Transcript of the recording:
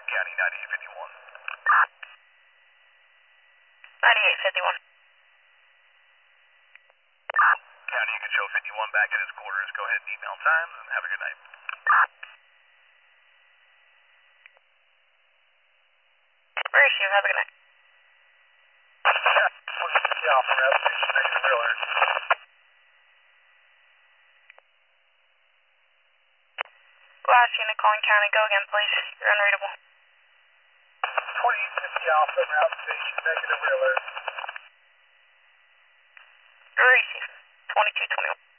County 9851. 9851. County, you can show 51 back at his quarters. Go ahead and email times and have a good night. Receive, have a good night. Yeah, from Route Station, negative real alert. Last unit calling county, go again please. You're unreadable. 2850 Alpha, Route Station, negative real alert. Receive. 2221.